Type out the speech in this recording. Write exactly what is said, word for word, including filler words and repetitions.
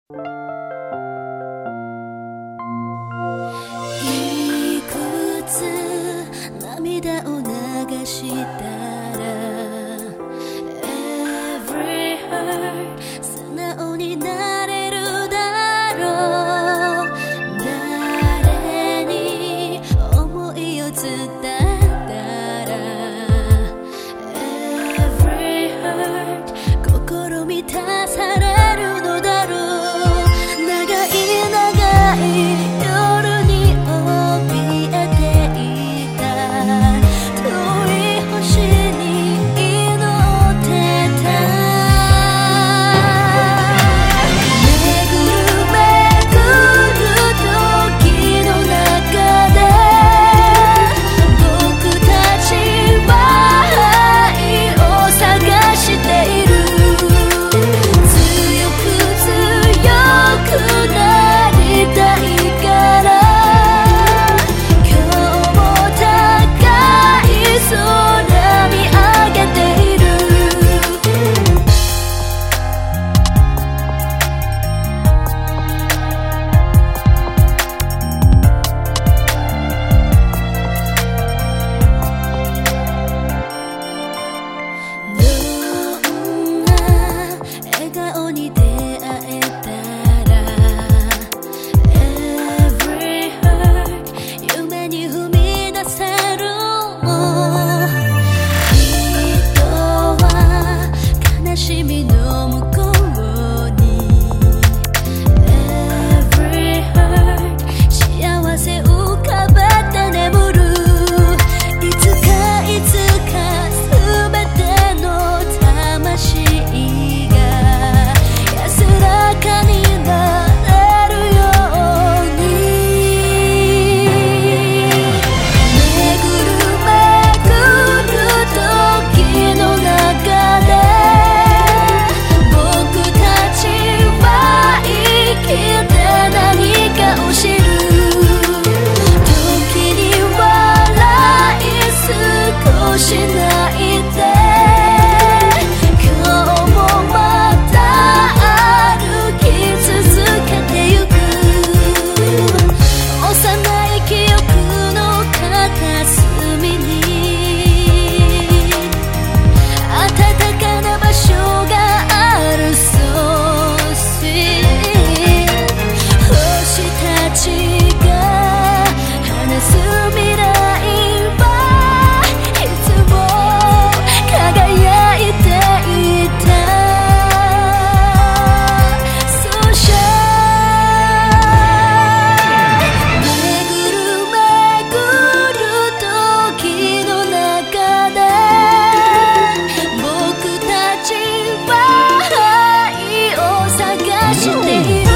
いくつ涙を流したら Every heart 素直になれるだろう。誰に思いを伝えたら Every heart 心満たされるのだろう。長い長い夜に怯えていた遠い星に祈ってた。巡る巡る時の中で僕たちは愛を探している。強く強くなりたいから今日も高い空見上げている。どんな笑顔に出会えたら Every heart 夢に踏み出せるも人は悲しみの向こうに Every heart 幸せ浮かべて眠る。いつかいつかすべての魂が安らかになれるように。巡る巡る時の中で僕たちは生きて何かを知る。時に笑い少し泣いて今日もまた歩き続けてゆく。幼い記憶の片隅に暖かな場所がある。そうし星たちが話す未来はいつも輝いていた。So shine 巡る巡る時の中で僕たちは愛を探している。